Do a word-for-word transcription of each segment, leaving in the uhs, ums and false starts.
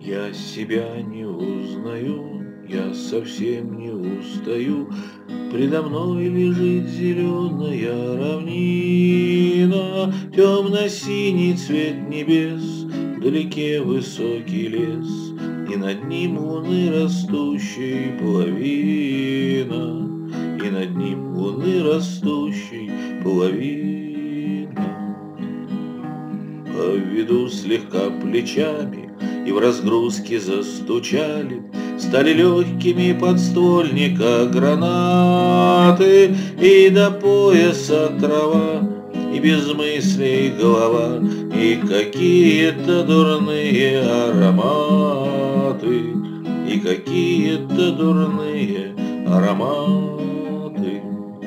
Я себя не узнаю, я совсем не устаю. Предо мной лежит зеленая равнина, темно-синий цвет небес, вдалеке высокий лес, и над ним луны растущей половина, и над ним луны растущей половина. Поведу слегка плечами, и в разгрузке застучали, стали легкими подствольника гранаты, и до пояса трава, и без мыслей голова, и какие-то дурные ароматы, и какие-то дурные ароматы.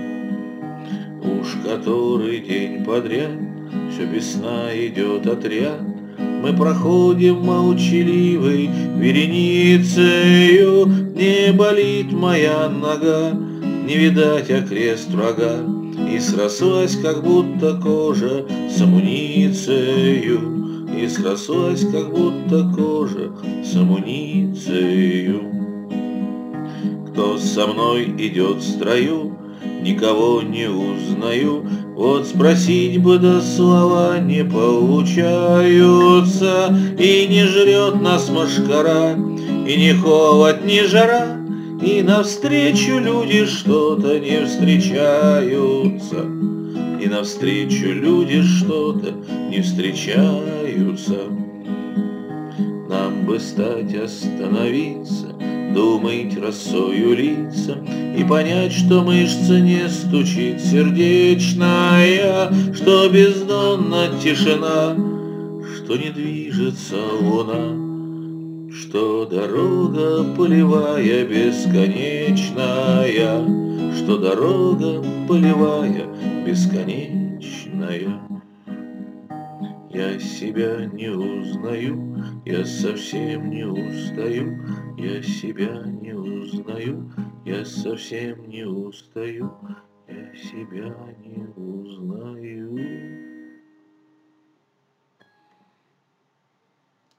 Уж который день подряд все без сна идет отряд, мы проходим молчаливой вереницею. Не болит моя нога, не видать окрест врага, и срослась как будто кожа с амуницею, и срослась как будто кожа с амуницею. Кто со мной идет в строю, никого не узнаю. Вот спросить бы, да слова не получаются, и не жрет нас мошкара, и не холод, ни жара, и навстречу люди что-то не встречаются, и навстречу люди что-то не встречаются. Нам бы стать, остановиться, думать росою лица, и понять, что мышца не стучит сердечная, что бездонна тишина, что не движется луна, что дорога полевая бесконечная, что дорога полевая бесконечная. Я себя не узнаю, я совсем не устаю, я себя не узнаю, я совсем не устаю, я себя не узнаю.